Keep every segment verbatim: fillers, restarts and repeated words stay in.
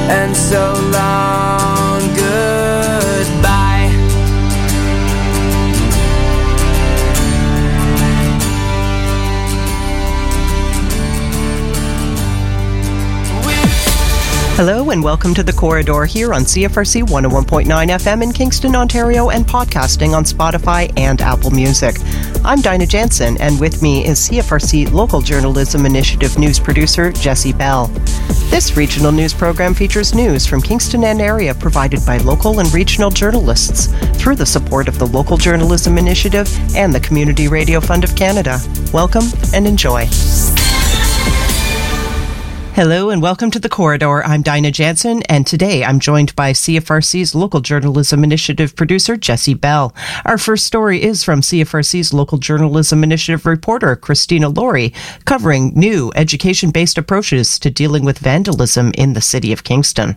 and so long goodbye. Hello and welcome to The Corridor here on C F R C one oh one point nine F M in Kingston, Ontario, and podcasting on Spotify and Apple Music. I'm Dinah Jansen, and with me is C F R C Local Journalism Initiative news producer Jessie Bell. This regional news program features news from Kingston and area provided by local and regional journalists through the support of the Local Journalism Initiative and the Community Radio Fund of Canada. Welcome and enjoy. Hello and welcome to The Corridor. I'm Dinah Jansen, and today I'm joined by C F R C's Local Journalism Initiative producer, Jessie Bell. Our first story is from C F R C's Local Journalism Initiative reporter, Christina Laurie, covering new education-based approaches to dealing with vandalism in the City of Kingston.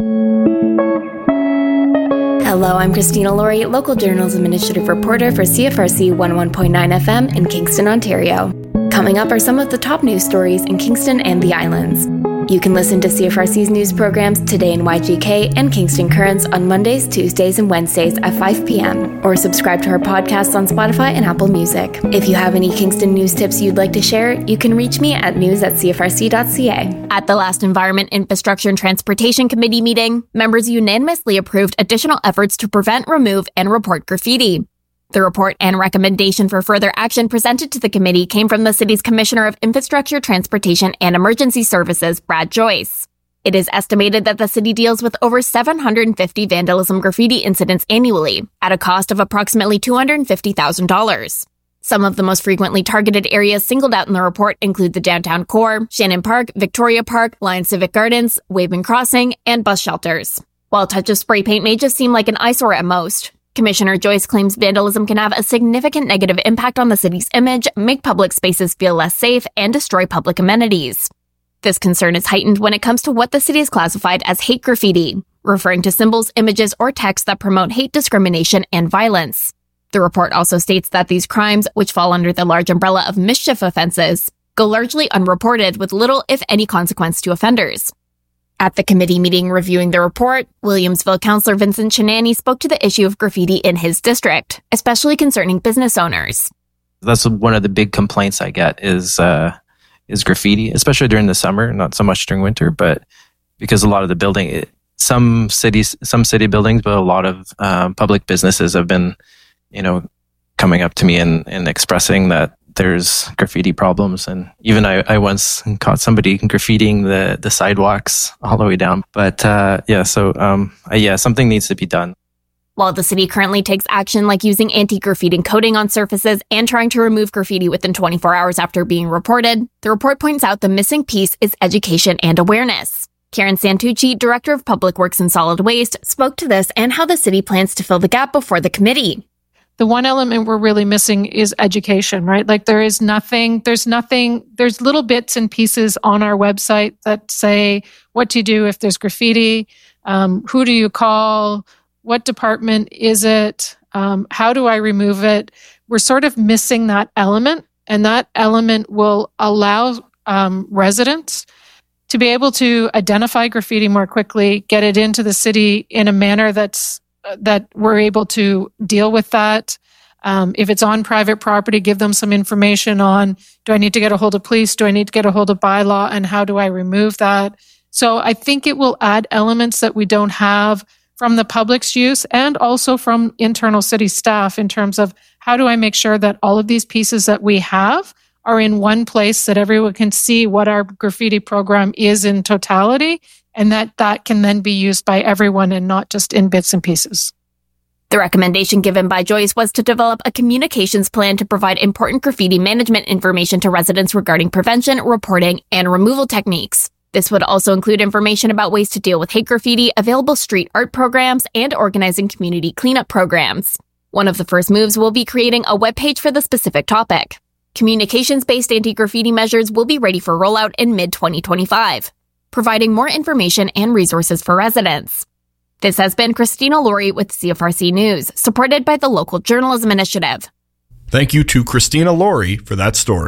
Hello, I'm Christina Laurie, Local Journalism Initiative reporter for C F R C one oh one point nine F M in Kingston, Ontario. Coming up are some of the top news stories in Kingston and the Islands. You can listen to C F R C's news programs Today in Y G K and Kingston Currents on Mondays, Tuesdays, and Wednesdays at five p.m. or subscribe to our podcasts on Spotify and Apple Music. If you have any Kingston news tips you'd like to share, you can reach me at news at c f r c dot c a. At the last Environment, Infrastructure and Transportation Committee meeting, members unanimously approved additional efforts to prevent, remove, and report graffiti. The report and recommendation for further action presented to the committee came from the city's Commissioner of Infrastructure, Transportation, and Emergency Services, Brad Joyce. It is estimated that the city deals with over seven hundred fifty vandalism graffiti incidents annually, at a cost of approximately two hundred fifty thousand dollars. Some of the most frequently targeted areas singled out in the report include the downtown core, Shannon Park, Victoria Park, Lion Civic Gardens, Waving Crossing, and bus shelters. While a touch of spray paint may just seem like an eyesore at most, Commissioner Joyce claims vandalism can have a significant negative impact on the city's image, make public spaces feel less safe, and destroy public amenities. This concern is heightened when it comes to what the city has classified as hate graffiti, referring to symbols, images, or texts that promote hate, discrimination, and violence. The report also states that these crimes, which fall under the large umbrella of mischief offenses, go largely unreported with little, if any, consequence to offenders. At the committee meeting reviewing the report, Williamsville Councillor Vincent Chinani spoke to the issue of graffiti in his district, especially concerning business owners. That's one of the big complaints I get is uh, is graffiti, especially during the summer, not so much during winter, but because a lot of the building, it, some cities, some city buildings, but a lot of um, public businesses have been, you know, coming up to me and, and expressing that there's graffiti problems. And even I, I once caught somebody graffitiing the, the sidewalks all the way down. But uh, yeah, so um, uh, yeah, something needs to be done. While the city currently takes action like using anti-graffiti coating on surfaces and trying to remove graffiti within twenty-four hours after being reported, the report points out the missing piece is education and awareness. Karen Santucci, Director of Public Works and Solid Waste, spoke to this and how the city plans to fill the gap before the committee. The one element we're really missing is education, right? Like there is nothing, there's nothing, there's little bits and pieces on our website that say what to do if there's graffiti, um, who do you call, what department is it, um, how do I remove it? We're sort of missing that element, and that element will allow um, residents to be able to identify graffiti more quickly, get it into the city in a manner that's that we're able to deal with that. Um, if it's on private property, give them some information on, do I need to get a hold of police? Do I need to get a hold of bylaw? And how do I remove that? So I think it will add elements that we don't have from the public's use and also from internal city staff in terms of how do I make sure that all of these pieces that we have are in one place that everyone can see what our graffiti program is in totality, and that that can then be used by everyone and not just in bits and pieces. The recommendation given by Joyce was to develop a communications plan to provide important graffiti management information to residents regarding prevention, reporting, and removal techniques. This would also include information about ways to deal with hate graffiti, available street art programs, and organizing community cleanup programs. One of the first moves will be creating a webpage for the specific topic. Communications-based anti-graffiti measures will be ready for rollout in mid twenty twenty-five, providing more information and resources for residents. This has been Christina Laurie with C F R C News, supported by the Local Journalism Initiative. Thank you to Christina Laurie for that story.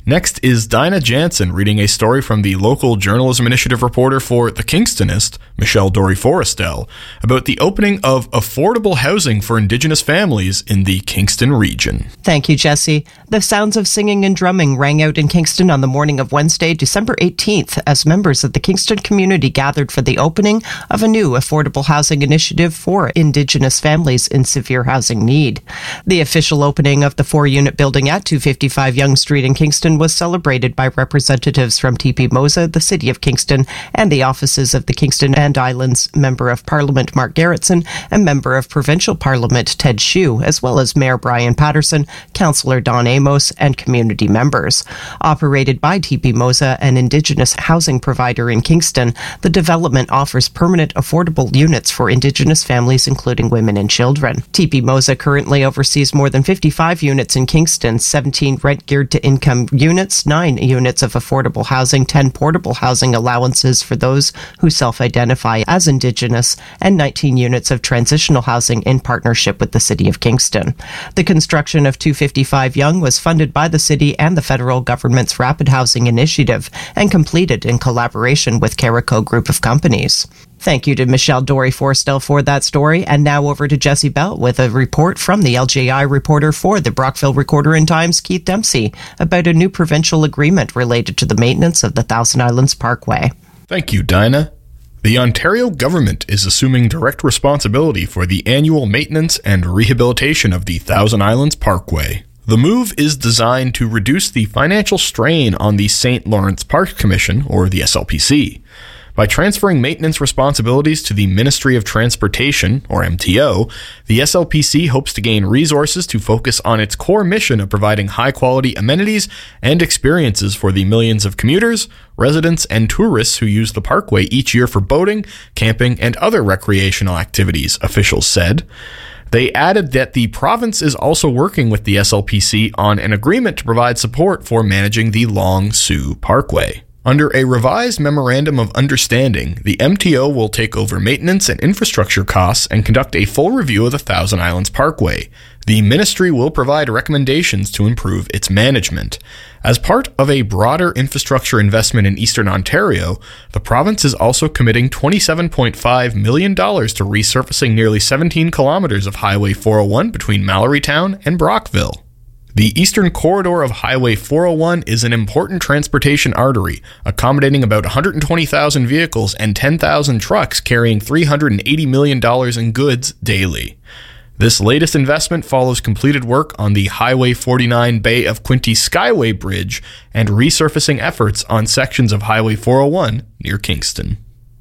Next is Dinah Jansen reading a story from the local journalism initiative reporter for The Kingstonist, Michelle Dory-Forrestel, about the opening of affordable housing for Indigenous families in the Kingston region. Thank you, Jesse. The sounds of singing and drumming rang out in Kingston on the morning of Wednesday, December eighteenth, as members of the Kingston community gathered for the opening of a new affordable housing initiative for Indigenous families in severe housing need. The official opening of the four-unit building at two fifty-five Yonge Street in Kingston was celebrated by representatives from T P Mosa, the City of Kingston, and the offices of the Kingston and Islands Member of Parliament Mark Garrettson and Member of Provincial Parliament Ted Shue, as well as Mayor Brian Patterson, Councillor Don Amos, and community members. Operated by T P Mosa, an Indigenous housing provider in Kingston, the development offers permanent affordable units for Indigenous families, including women and children. T P Mosa currently oversees more than fifty-five units in Kingston, seventeen rent-geared-to-income units, nine units of affordable housing, ten portable housing allowances for those who self-identify as Indigenous, and nineteen units of transitional housing in partnership with the City of Kingston. The construction of two fifty-five Yonge was funded by the City and the federal government's Rapid Housing Initiative and completed in collaboration with Carico Group of Companies. Thank you to Michelle Dory-Forrestel for that story, and now over to Jesse Bell with a report from the L J I reporter for the Brockville Recorder and Times, Keith Dempsey, about a new provincial agreement related to the maintenance of the Thousand Islands Parkway. Thank you, Dinah. The Ontario government is assuming direct responsibility for the annual maintenance and rehabilitation of the Thousand Islands Parkway. The move is designed to reduce the financial strain on the Saint Lawrence Parks Commission, or the S L P C. By transferring maintenance responsibilities to the Ministry of Transportation, or M T O, the S L P C hopes to gain resources to focus on its core mission of providing high-quality amenities and experiences for the millions of commuters, residents, and tourists who use the parkway each year for boating, camping, and other recreational activities, officials said. They added that the province is also working with the S L P C on an agreement to provide support for managing the Long Sault Parkway. Under a revised Memorandum of Understanding, the M T O will take over maintenance and infrastructure costs and conduct a full review of the Thousand Islands Parkway. The ministry will provide recommendations to improve its management. As part of a broader infrastructure investment in Eastern Ontario, the province is also committing twenty-seven point five million dollars to resurfacing nearly seventeen kilometers of Highway four oh one between Mallorytown and Brockville. The eastern corridor of Highway four oh one is an important transportation artery, accommodating about one hundred twenty thousand vehicles and ten thousand trucks carrying three hundred eighty million dollars in goods daily. This latest investment follows completed work on the Highway forty-nine Bay of Quinte Skyway Bridge and resurfacing efforts on sections of Highway four oh one near Kingston.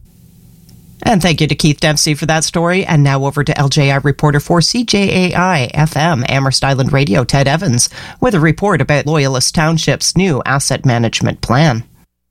And thank you to Keith Dempsey for that story. And now over to L J I reporter for C J A I F M Amherst Island Radio, Ted Evans, with a report about Loyalist Township's new asset management plan.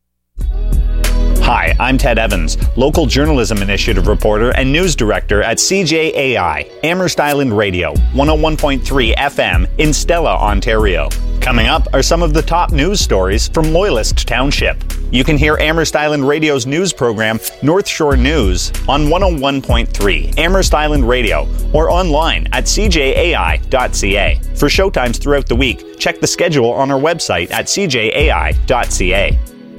Hi, I'm Ted Evans, local journalism initiative reporter and news director at C J A I, Amherst Island Radio, one oh one point three F M in Stella, Ontario. Coming up are some of the top news stories from Loyalist Township. You can hear Amherst Island Radio's news program, North Shore News, on one oh one point three Amherst Island Radio or online at c j a i dot c a. For showtimes throughout the week, check the schedule on our website at c j a i dot c a.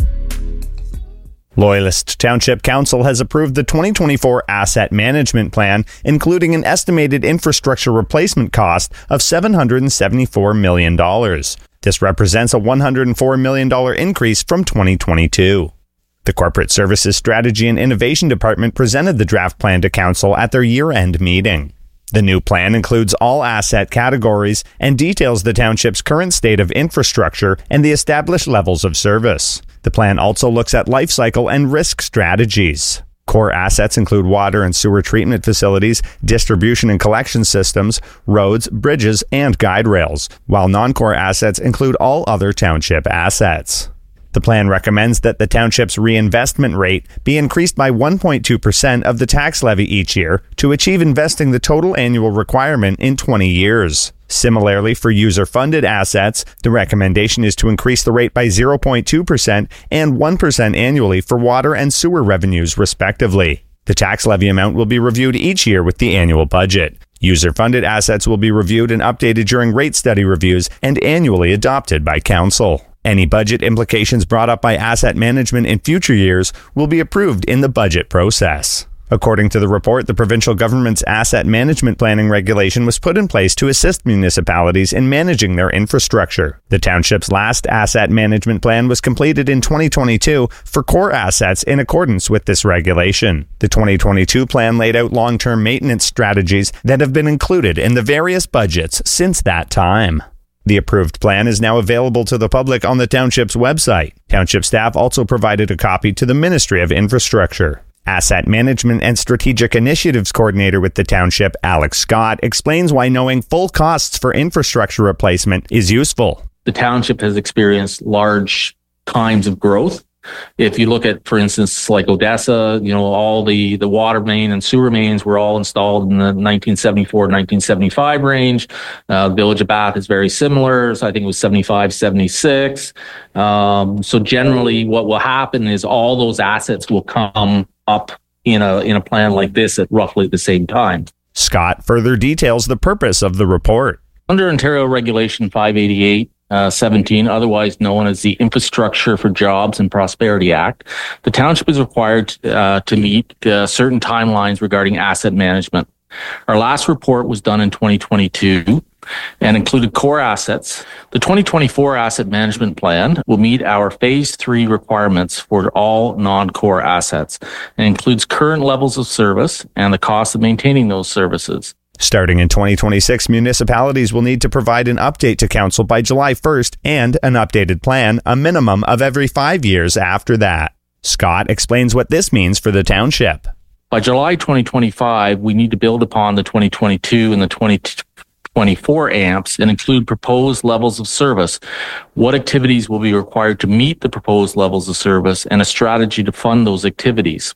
Loyalist Township Council has approved the twenty twenty-four Asset Management Plan, including an estimated infrastructure replacement cost of seven hundred seventy-four million dollars. This represents a one hundred four million dollars increase from twenty twenty-two. The Corporate Services Strategy and Innovation Department presented the draft plan to Council at their year-end meeting. The new plan includes all asset categories and details the township's current state of infrastructure and the established levels of service. The plan also looks at life cycle and risk strategies. Core assets include water and sewer treatment facilities, distribution and collection systems, roads, bridges, and guide rails, while non-core assets include all other township assets. The plan recommends that the township's reinvestment rate be increased by one point two percent of the tax levy each year to achieve investing the total annual requirement in twenty years. Similarly, for user-funded assets, the recommendation is to increase the rate by zero point two percent and one percent annually for water and sewer revenues, respectively. The tax levy amount will be reviewed each year with the annual budget. User-funded assets will be reviewed and updated during rate study reviews and annually adopted by Council. Any budget implications brought up by asset management in future years will be approved in the budget process. According to the report, the provincial government's asset management planning regulation was put in place to assist municipalities in managing their infrastructure. The township's last asset management plan was completed in twenty twenty-two for core assets in accordance with this regulation. The twenty twenty-two plan laid out long-term maintenance strategies that have been included in the various budgets since that time. The approved plan is now available to the public on the township's website. Township staff also provided a copy to the Ministry of Infrastructure. Asset Management and Strategic Initiatives Coordinator with the township, Alex Scott, explains why knowing full costs for infrastructure replacement is useful. The township has experienced large times of growth. If you look at, for instance, like Odessa, you know, all the, the water main and sewer mains were all installed in the nineteen seventy-four, nineteen seventy-five range. Uh, the Village of Bath is very similar. So I think it was seventy-five, seventy-six. Um, so generally what will happen is all those assets will come up in a in a plan like this at roughly the same time. Scott further details the purpose of the report. Under Ontario Regulation five eighty-eight seventeen, otherwise known as the Infrastructure for Jobs and Prosperity Act, the township is required uh, to meet uh, certain timelines regarding asset management. Our last report was done in twenty twenty-two and included core assets. The twenty twenty-four asset management plan will meet our phase three requirements for all non-core assets and includes current levels of service and the cost of maintaining those services. Starting in twenty twenty-six, municipalities will need to provide an update to council by July first and an updated plan a minimum of every five years after that. Scott explains what this means for the township. By July twenty twenty-five, we need to build upon the twenty twenty-two and the twenty twenty-four A M Ps and include proposed levels of service, what activities will be required to meet the proposed levels of service, and a strategy to fund those activities.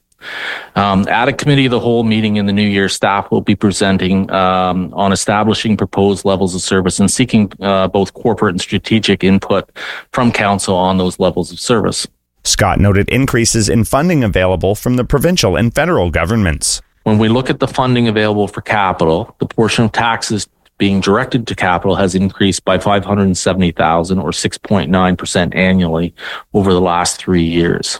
Um, at a committee of the whole meeting in the new year, staff will be presenting um, on establishing proposed levels of service and seeking uh, both corporate and strategic input from council on those levels of service. Scott noted increases in funding available from the provincial and federal governments. When we look at the funding available for capital, the portion of taxes being directed to capital has increased by five hundred seventy thousand dollars or six point nine percent annually over the last three years.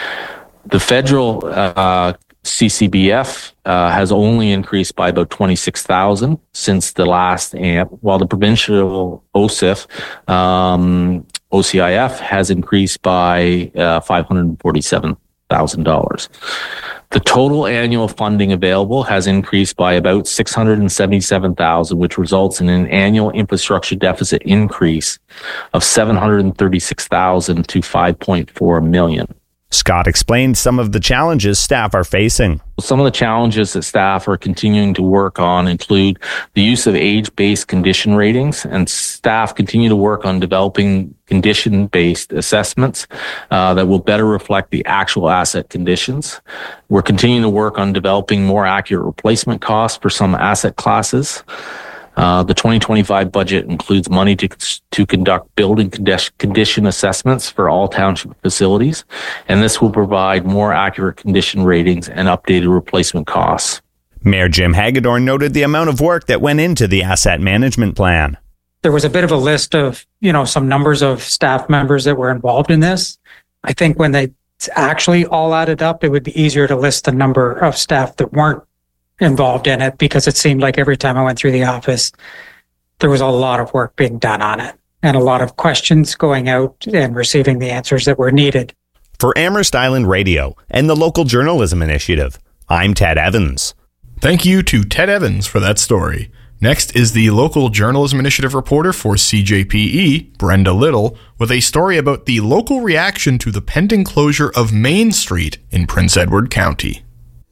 The federal uh, C C B F uh, has only increased by about twenty-six thousand dollars since the last A M P, while the provincial O C I F, um, O C I F has increased by uh, five hundred forty-seven thousand dollars. The total annual funding available has increased by about six hundred seventy-seven thousand dollars, which results in an annual infrastructure deficit increase of seven hundred thirty-six thousand dollars to five point four million dollars. Scott explained some of the challenges staff are facing. Some of the challenges that staff are continuing to work on include the use of age-based condition ratings, and staff continue to work on developing condition-based assessments uh, that will better reflect the actual asset conditions. We're continuing to work on developing more accurate replacement costs for some asset classes. Uh, the twenty twenty-five budget includes money to to conduct building condi- condition assessments for all township facilities, and this will provide more accurate condition ratings and updated replacement costs. Mayor Jim Hagedorn noted the amount of work that went into the asset management plan. There was a bit of a list of, you know, some numbers of staff members that were involved in this. I think when they actually all added up, it would be easier to list the number of staff that weren't involved in it, because it seemed like every time I went through the office, there was a lot of work being done on it and a lot of questions going out and receiving the answers that were needed. For Amherst Island Radio and the Local Journalism Initiative, I'm Ted Evans. Thank you to Ted Evans for that story. Next is the Local Journalism Initiative reporter for C J P E, Brenda Little, with a story about the local reaction to the pending closure of Main Street in Prince Edward County.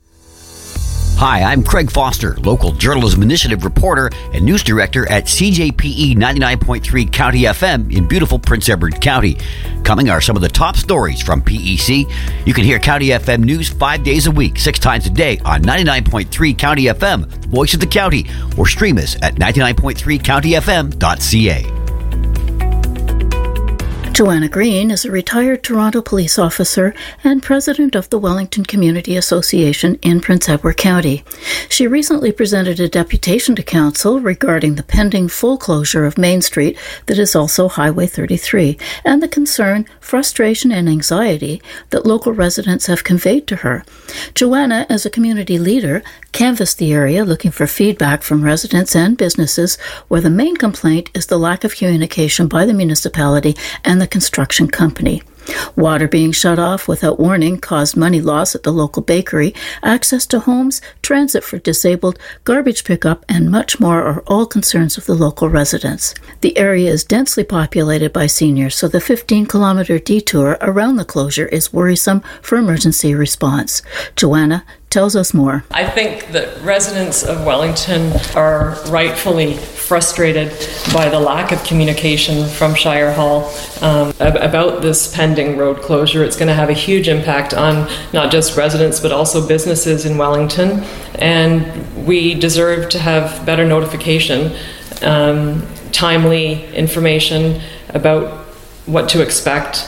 Hi, I'm Craig Foster, Local Journalism Initiative reporter and news director at C J P E ninety-nine point three County F M in beautiful Prince Edward County. Coming are some of the top stories from P E C. You can hear County F M news five days a week, six times a day on ninety-nine point three County F M, the voice of the county, or stream us at ninety-nine point three county f m dot c a. Joanna Green is a retired Toronto police officer and president of the Wellington Community Association in Prince Edward County. She recently presented a deputation to council regarding the pending full closure of Main Street that is also Highway thirty-three, and the concern, frustration, and anxiety that local residents have conveyed to her. Joanna, as a community leader, canvassed the area looking for feedback from residents and businesses, where the main complaint is the lack of communication by the municipality and the construction company. Water being shut off without warning caused money loss at the local bakery, access to homes, transit for disabled, garbage pickup, and much more are all concerns of the local residents. The area is densely populated by seniors, so the fifteen-kilometer detour around the closure is worrisome for emergency response. Joanna tells us more. I think that residents of Wellington are rightfully frustrated by the lack of communication from Shire Hall um, about this pending road closure. It's going to have a huge impact on not just residents but also businesses in Wellington, and we deserve to have better notification, um, timely information about what to expect,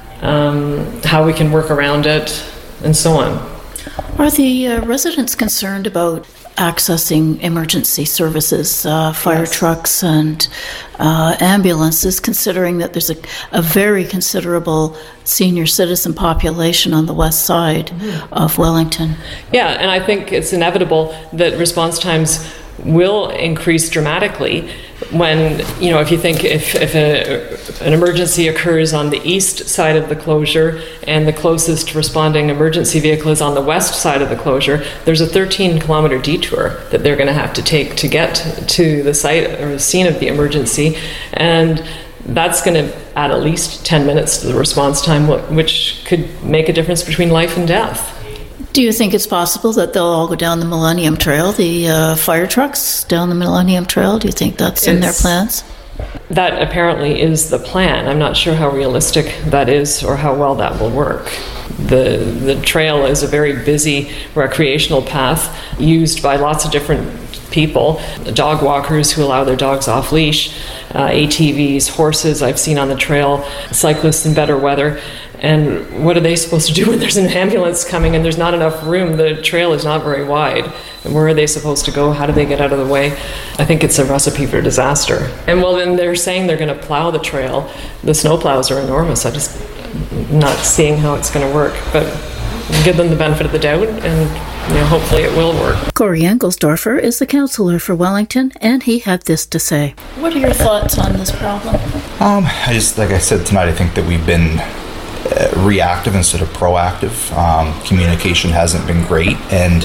um, how we can work around it, and so on. Are the uh, residents concerned about accessing emergency services, uh, fire yes. trucks and uh, ambulances, considering that there's a, a very considerable senior citizen population on the west side mm-hmm. of Wellington? Yeah, and I think it's inevitable that response times will increase dramatically when, you know, if you think if, if a, an emergency occurs on the east side of the closure and the closest responding emergency vehicle is on the west side of the closure, there's a thirteen kilometer detour that they're going to have to take to get to the site or the scene of the emergency, and that's going to add at least ten minutes to the response time, which could make a difference between life and death. Do you think it's possible that they'll all go down the Millennium Trail, the uh, fire trucks down the Millennium Trail? Do you think that's in it's, their plans? That apparently is the plan. I'm not sure how realistic that is or how well that will work. The, the trail is a very busy recreational path used by lots of different people, dog walkers who allow their dogs off leash, uh, A T Vs, horses I've seen on the trail, cyclists in better weather. And what are they supposed to do when there's an ambulance coming and there's not enough room? The trail is not very wide. And where are they supposed to go? How do they get out of the way? I think it's a recipe for disaster. And well, then they're saying they're going to plow the trail. The snow plows are enormous. I just not seeing how it's going to work. But give them the benefit of the doubt, and you know, hopefully it will work. Corey Engelsdorfer is the councillor for Wellington, and he had this to say. What are your thoughts on this problem? Um, I just, like I said tonight, I think that we've been uh, reactive instead of proactive. Um, communication hasn't been great, and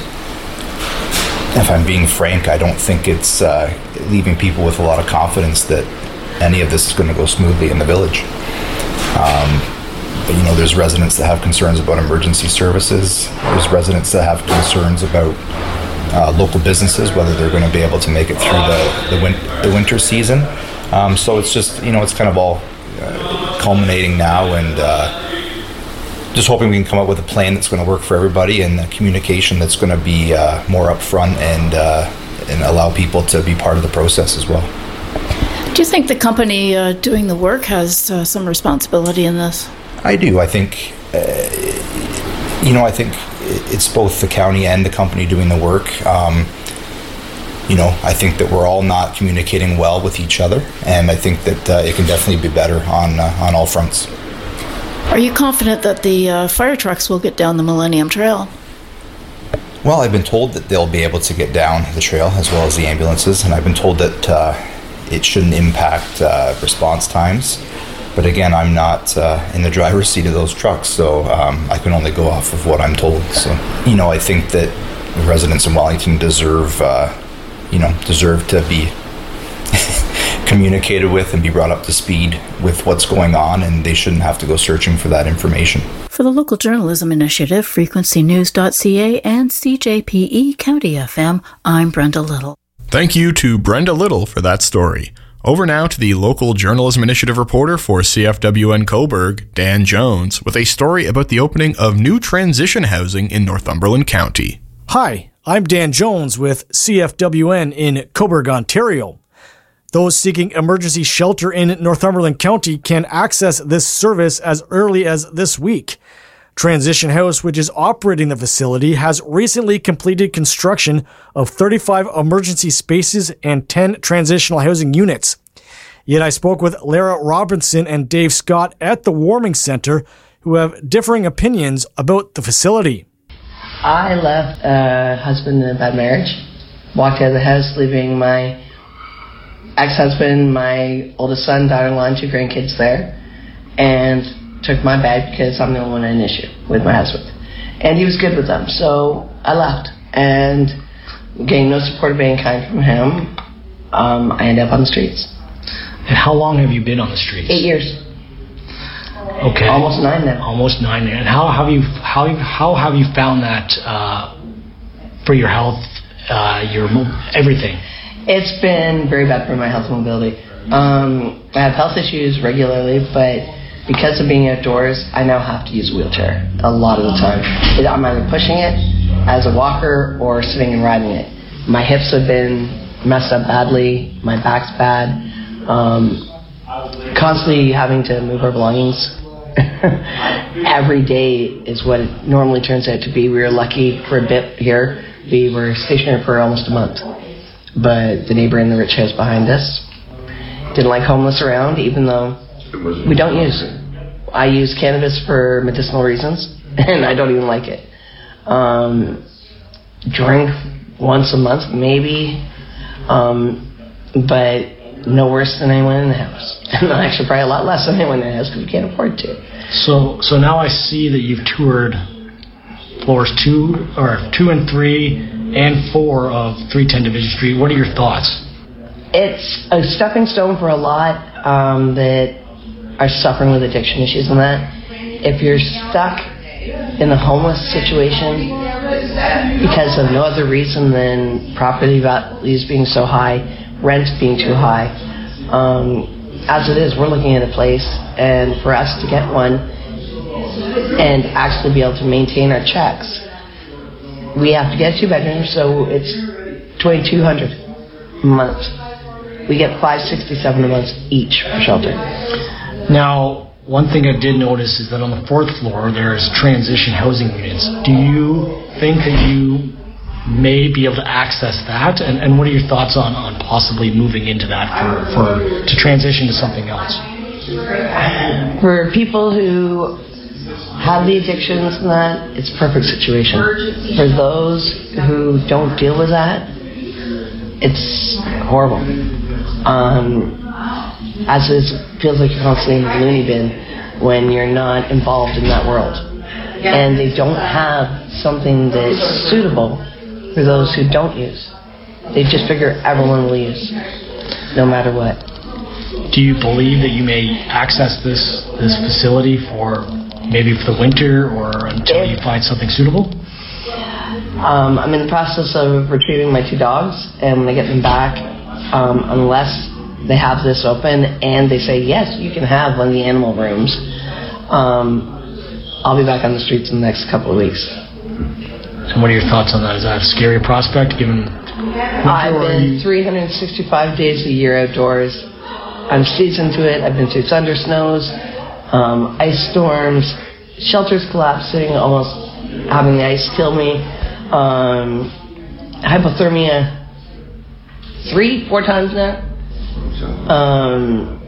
if I'm being frank, I don't think it's uh, leaving people with a lot of confidence that any of this is going to go smoothly in the village. Um, but, you know, there's residents that have concerns about emergency services. There's residents that have concerns about uh, local businesses, whether they're going to be able to make it through the the, win- the winter season. Um, so it's just, you know, it's kind of all uh, culminating now, and uh, just hoping we can come up with a plan that's going to work for everybody, and a communication that's going to be uh, more upfront and uh, and allow people to be part of the process as well. Do you think the company uh, doing the work has uh, some responsibility in this? I do. I think, uh, you know, I think it's both the county and the company doing the work. Um, you know, I think that we're all not communicating well with each other, and I think that uh, it can definitely be better on uh, on all fronts. Are you confident that the uh, fire trucks will get down the Millennium Trail? Well, I've been told that they'll be able to get down the trail, as well as the ambulances, and I've been told that uh, it shouldn't impact uh, response times. But again, I'm not uh, in the driver's seat of those trucks, so um, I can only go off of what I'm told. So, you know, I think that the residents in Wellington deserve, uh, you know, deserve to be communicated with and be brought up to speed with what's going on, and they shouldn't have to go searching for that information. For the Local Journalism Initiative, frequency news dot c a and C J P E County F M, I'm Brenda Little. Thank you to Brenda Little for that story. Over now to the Local Journalism Initiative reporter for C F W N Cobourg, Dan Jones, with a story about the opening of new transition housing in Northumberland County. Hi, I'm Dan Jones with C F W N in Cobourg, Ontario. Those seeking emergency shelter in Northumberland County can access this service as early as this week. Transition House, which is operating the facility, has recently completed construction of thirty-five emergency spaces and ten transitional housing units. Yet I spoke with Lara Robinson and Dave Scott at the Warming Center, who have differing opinions about the facility. I left a husband in a bad marriage, walked out of the house, leaving my ex-husband, my oldest son, daughter-in-law, and two grandkids there, and took my bag because I'm the only one in an issue with my husband. And he was good with them, so I left. And getting no support of any kind from him, um, I ended up on the streets. And how long have you been on the streets? Eight years. Okay. Almost nine now. Almost nine now. And how have you how how have you found that uh, for your health, uh, your everything? It's been very bad for my health and mobility. Um, I have health issues regularly, but because of being outdoors, I now have to use a wheelchair a lot of the time. I'm either pushing it as a walker or sitting and riding it. My hips have been messed up badly. My back's bad. Um, constantly having to move our belongings every day is what it normally turns out to be. We were lucky for a bit here. We were stationary for almost a month. But the neighbor in the rich house behind us didn't like homeless around, even though we don't use it. I use cannabis for medicinal reasons, and I don't even like it. Um, drink once a month, maybe, um, but no worse than anyone in the house. And actually probably a lot less than anyone in the house because we can't afford to. So so now I see that you've toured floors two or two and three and four of three ten Division Street. What are your thoughts? It's a stepping stone for a lot um, that are suffering with addiction issues and that. If you're stuck in a homeless situation because of no other reason than property values being so high, rent being too high, um, as it is, we're looking at a place, and for us to get one and actually be able to maintain our checks, we have to get two bedrooms, so it's twenty-two hundred dollars a month. We get five sixty-seven a month each for shelter. Now, one thing I did notice is that on the fourth floor there's transition housing units. Do you think that you may be able to access that, and, and what are your thoughts on, on possibly moving into that for, for to transition to something else? For people who have the addictions and that, it's a perfect situation. For those who don't deal with that, it's horrible. Um, as it feels like you're constantly in the loony bin when you're not involved in that world. And they don't have something that's suitable for those who don't use. They just figure everyone will use, no matter what. Do you believe that you may access this this facility for maybe for the winter or until if, you find something suitable? Um, I'm in the process of retrieving my two dogs, and when I get them back, um, unless they have this open and they say, yes, you can have one of the animal rooms, um, I'll be back on the streets in the next couple of weeks. And what are your thoughts on that? Is that a scary prospect given? I've been three hundred sixty-five days a year outdoors. I'm seasoned to it. I've been through thunder snows, um, ice storms, shelters collapsing, almost having the ice kill me, um, hypothermia three, four times now. Um,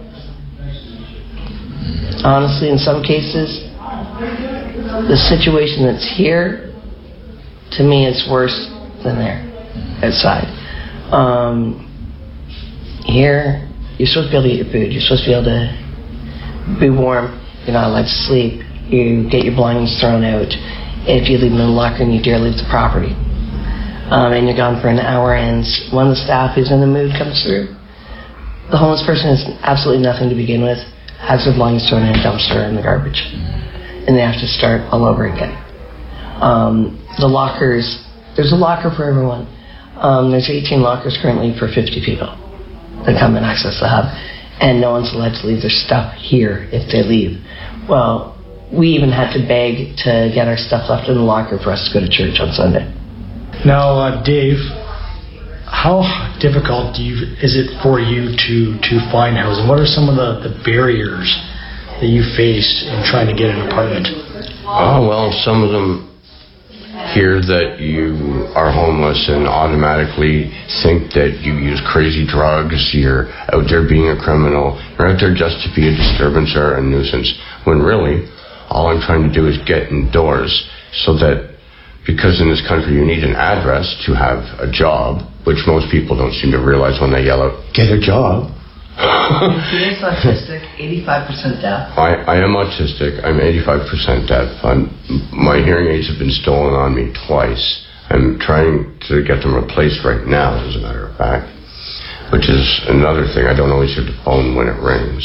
honestly, in some cases, the situation that's here, to me, it's worse than there, outside. Um, here, you're supposed to be able to eat your food. You're supposed to be able to be warm. You're not allowed to sleep. You get your belongings thrown out. If you leave them in the locker and you dare leave the property. Um, and you're gone for an hour, and one of the staff who's in the mood comes through. The homeless person has absolutely nothing to begin with, has their belongings thrown in a dumpster in the garbage. And they have to start all over again. Um, the lockers, there's a locker for everyone. Um, there's eighteen lockers currently for fifty people that come and access the hub, and no one's allowed to leave their stuff here if they leave. Well, we even had to beg to get our stuff left in the locker for us to go to church on Sunday. Now, uh, Dave, how difficult do you is it for you to to find housing? What are some of the, the barriers that you faced in trying to get an apartment? Oh, well, some of them hear that you are homeless and automatically think that you use crazy drugs, you're out there being a criminal, you're out there just to be a disturbance or a nuisance, when really all I'm trying to do is get indoors, so that, because in this country you need an address to have a job, which most people don't seem to realize when they yell out, get a job. He is autistic, eighty-five percent deaf. I, I am autistic. I'm eighty-five percent deaf. I'm, my hearing aids have been stolen on me twice. I'm trying to get them replaced right now, as a matter of fact, which is another thing. I don't always hear the phone when it rings.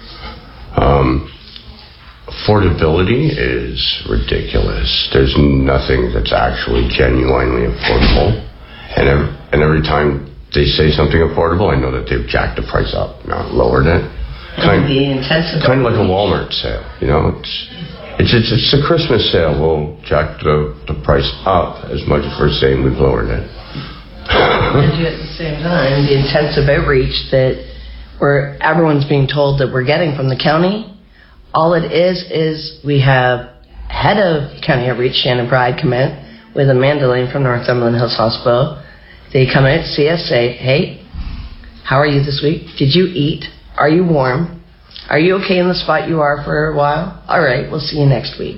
Um, affordability is ridiculous. There's nothing that's actually genuinely affordable. And every, and every time they say something affordable, I know that they've jacked the price up, not lowered it. Kind, kind of like a Walmart sale, you know. It's it's it's, it's a Christmas sale. We'll jack the, the price up as much as we're saying we've lowered it. And at the same time, the intensive outreach that where everyone's being told that we're getting from the county, all it is is we have head of county outreach, Shannon Bride, come in with Amanda Lane from Northumberland Hills Hospital. They come out, see us, say, hey, how are you this week? Did you eat? Are you warm? Are you okay in the spot you are for a while? All right, we'll see you next week.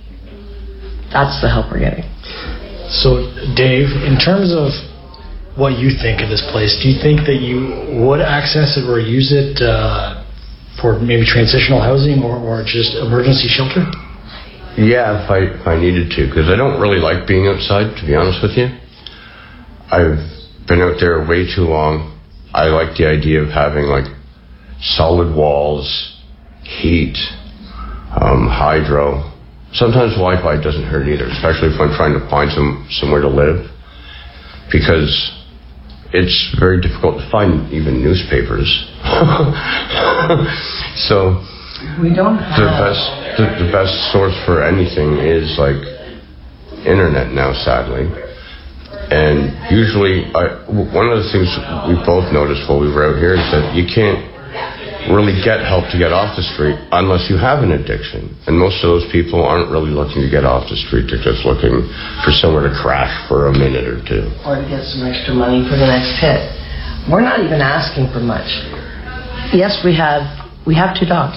That's the help we're getting. So, Dave, in terms of what you think of this place, do you think that you would access it or use it uh, for maybe transitional housing or, or just emergency shelter? Yeah, if I, if I needed to, because I don't really like being outside, to be honest with you. I've been out there way too long. I like the idea of having like solid walls, heat, um, hydro. Sometimes Wi-Fi doesn't hurt either, especially if I'm trying to find some somewhere to live, because it's very difficult to find even newspapers. So we don't have the best the, the best source for anything is like internet now, sadly. And usually, I, one of the things we both noticed while we were out here is that you can't really get help to get off the street unless you have an addiction. And most of those people aren't really looking to get off the street. They're just looking for somewhere to crash for a minute or two. Or to get some extra money for the next hit. We're not even asking for much. Yes, we have we have two dogs.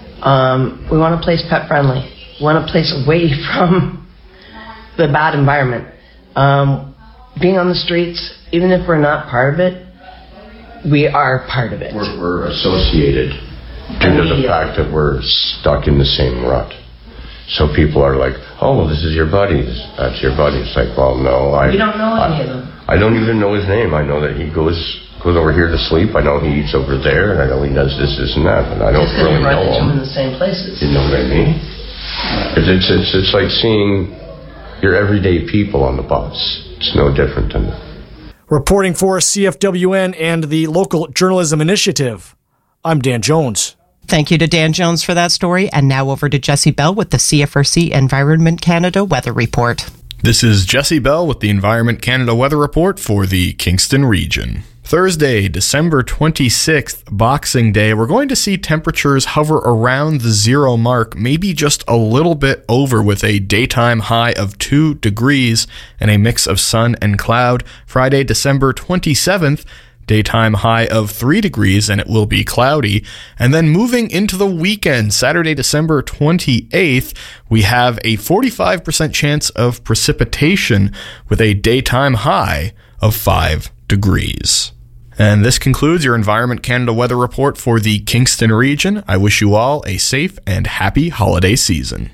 Um, we want a place pet friendly. We want a place away from the bad environment. Um, being on the streets, even if we're not part of it, we are part of it. We're, we're associated due to the fact that we're stuck in the same rut. So people are like, oh, well, this is your buddy. That's your buddy. It's like, well, no. I, we don't know any I, of them. I don't even know his name. I know that he goes goes over here to sleep. I know he eats over there. And I know he does this, this, and that. But I don't Just really you run know into him. in the same places. You know what I mean? It's, it's, it's, it's like seeing your everyday people on the bus. It's no different than that. Reporting for C F W N and the Local Journalism Initiative, I'm Dan Jones. Thank you to Dan Jones for that story. And now over to Jesse Bell with the C F R C Environment Canada Weather Report. This is Jesse Bell with the Environment Canada Weather Report for the Kingston region. Thursday, December twenty-sixth, Boxing Day, we're going to see temperatures hover around the zero mark, maybe just a little bit over, with a daytime high of two degrees and a mix of sun and cloud. Friday, December twenty-seventh, daytime high of three degrees and it will be cloudy. And then moving into the weekend, Saturday, December twenty-eighth, we have a forty-five percent chance of precipitation with a daytime high of five degrees. And this concludes your Environment Canada Weather Report for the Kingston region. I wish you all a safe and happy holiday season.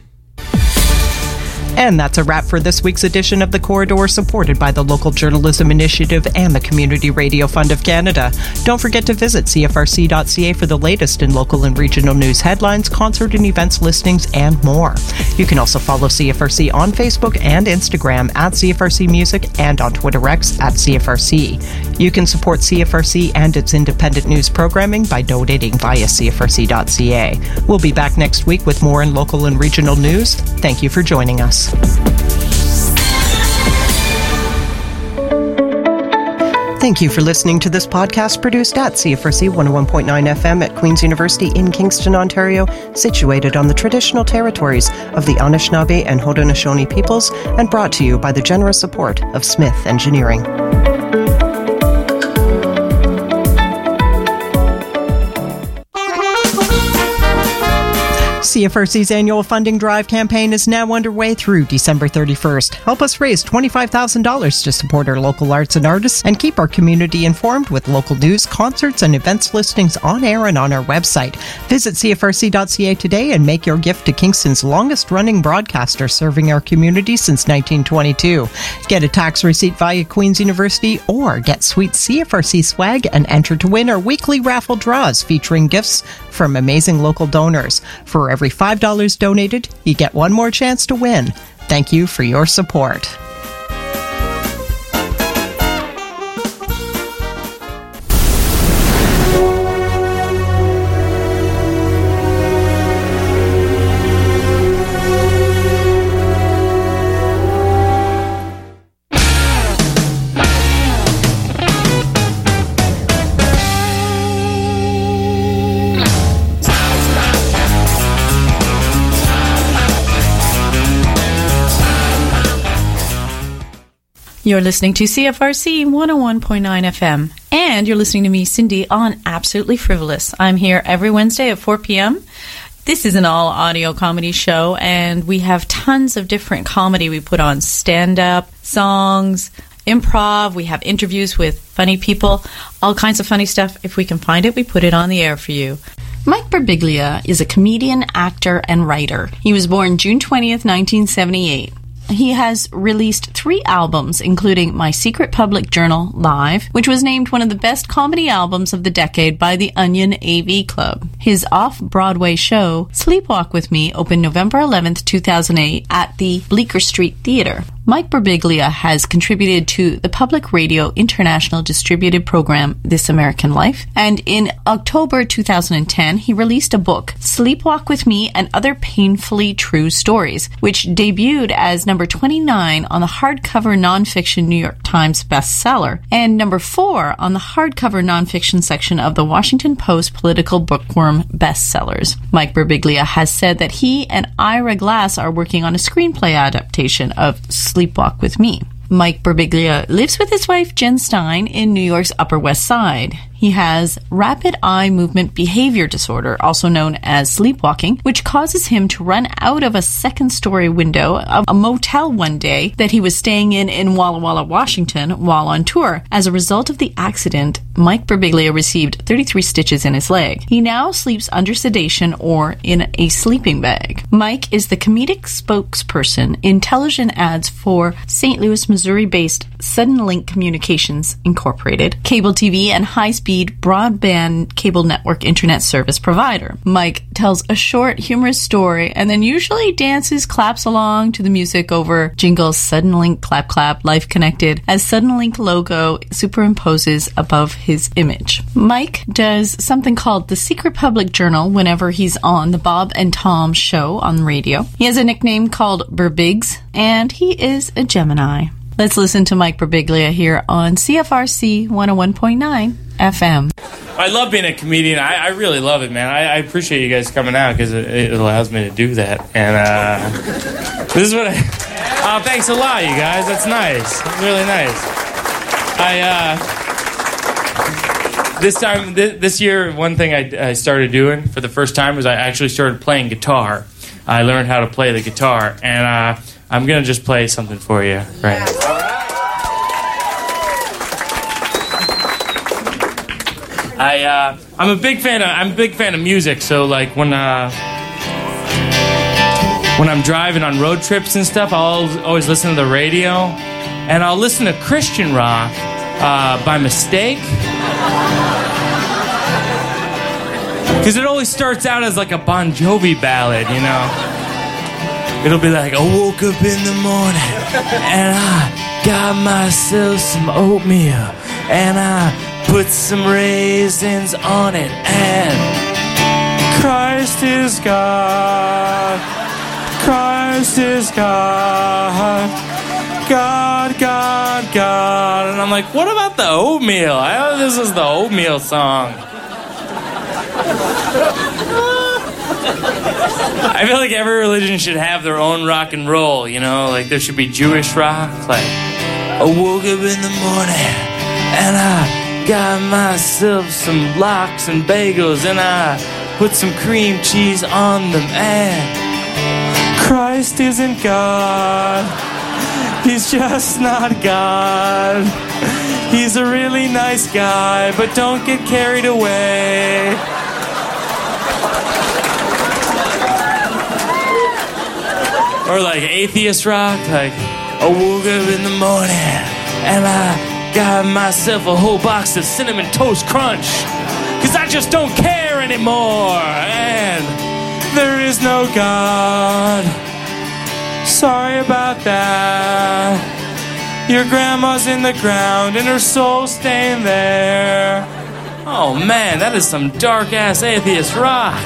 And that's a wrap for this week's edition of The Corridor, supported by the Local Journalism Initiative and the Community Radio Fund of Canada. Don't forget to visit C F R C dot C A for the latest in local and regional news headlines, concert and events listings, and more. You can also follow C F R C on Facebook and Instagram at C F R C Music and on Twitter X at C F R C. You can support C F R C and its independent news programming by donating via C F R C dot C A. We'll be back next week with more in local and regional news. Thank you for joining us. Thank you for listening to this podcast produced at C F R C one oh one point nine F M at Queen's University in Kingston, Ontario, situated on the traditional territories of the Anishinaabe and Haudenosaunee peoples, and brought to you by the generous support of Smith Engineering. C F R C's annual funding drive campaign is now underway through December thirty-first. Help us raise twenty-five thousand dollars to support our local arts and artists and keep our community informed with local news, concerts, and events listings on air and on our website. Visit C F R C dot C A today and make your gift to Kingston's longest-running broadcaster serving our community since nineteen twenty-two. Get a tax receipt via Queen's University or get sweet C F R C swag and enter to win our weekly raffle draws featuring gifts from amazing local donors. For every five dollars donated, you get one more chance to win. Thank you for your support. You're listening to C F R C one oh one point nine F M, and you're listening to me, Cindy, on Absolutely Frivolous. I'm here every Wednesday at four p.m. This is an all-audio comedy show, and we have tons of different comedy. We put on stand-up, songs, improv. We have interviews with funny people, all kinds of funny stuff. If we can find it, we put it on the air for you. Mike Birbiglia is a comedian, actor, and writer. He was born June twentieth, nineteen seventy-eight. He has released three albums, including My Secret Public Journal Live, which was named one of the best comedy albums of the decade by the Onion A V Club. His off-Broadway show, Sleepwalk With Me, opened November eleventh, two thousand eight at the Bleecker Street Theatre. Mike Birbiglia has contributed to the public radio international distributed program This American Life, and in October two thousand ten, he released a book, Sleepwalk With Me and Other Painfully True Stories, which debuted as number twenty-nine on the hardcover nonfiction New York Times bestseller, and number four on the hardcover nonfiction section of the Washington Post political bookworm bestsellers. Mike Birbiglia has said that he and Ira Glass are working on a screenplay adaptation of Sleepwalk With Me. Mike Birbiglia lives with his wife Jen Stein in New York's Upper West Side. He has rapid eye movement behavior disorder, also known as sleepwalking, which causes him to run out of a second-story window of a motel one day that he was staying in in Walla Walla, Washington, while on tour. As a result of the accident, Mike Birbiglia received thirty-three stitches in his leg. He now sleeps under sedation or in a sleeping bag. Mike is the comedic spokesperson in television ads for Saint Louis, Missouri-based Suddenlink Communications Incorporated, cable T V and high-speed broadband cable network internet service provider. Mike tells a short, humorous story and then usually dances, claps along to the music over jingles Suddenlink, Clap Clap, Life Connected, as Suddenlink logo superimposes above his image. Mike does something called the Secret Public Journal whenever he's on the Bob and Tom show on radio. He has a nickname called Birbigs, and he is a Gemini. Let's listen to Mike Birbiglia here on C F R C one oh one point nine F M. I love being a comedian. I, I really love it, man. I, I appreciate you guys coming out because it, it allows me to do that. And uh, this is what I... Oh, thanks a lot, you guys. That's nice. That's really nice. I, uh... This time, th- this year, one thing I, I started doing for the first time was I actually started playing guitar. I learned how to play the guitar, and uh, I'm going to just play something for you right now. I uh, I'm a big fan of I'm a big fan of music. So like when uh, when I'm driving on road trips and stuff, I'll always listen to the radio, and I'll listen to Christian rock uh, by mistake, because it always starts out as like a Bon Jovi ballad, you know. It'll be like, I woke up in the morning and I got myself some oatmeal and I put some raisins on it, and Christ is God, Christ is God, God, God, God. And I'm like, what about the oatmeal? I thought this was the oatmeal song. I feel like every religion should have their own rock and roll, you know? Like there should be Jewish rock. Like, I woke up in the morning and I got myself some lox and bagels and I put some cream cheese on them and Christ isn't God. He's just not God. He's a really nice guy, but don't get carried away. Or like atheist rock, like I woke up in the morning and I got myself a whole box of Cinnamon Toast Crunch, cause I just don't care anymore, and there is no God. Sorry about that. Your grandma's in the ground and her soul's staying there. Oh man, that is some dark ass atheist rock.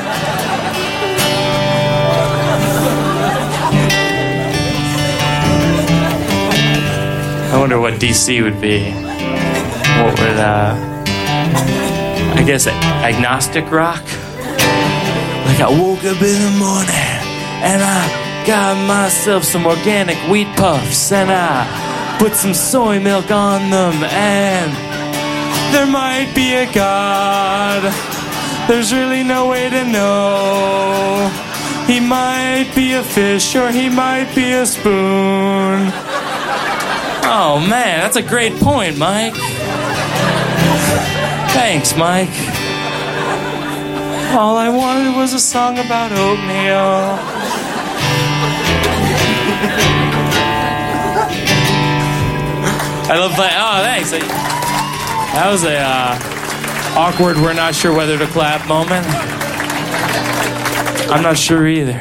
I wonder what D C would be. What would, uh... I guess agnostic rock? Like I woke up in the morning and I got myself some organic wheat puffs and I put some soy milk on them and there might be a God. There's really no way to know. He might be a fish or he might be a spoon. Oh man, that's a great point, Mike. Thanks, Mike. All I wanted was a song about oatmeal. I love that. Oh, thanks. That was a uh, awkward, we're not sure whether to clap moment. I'm not sure either.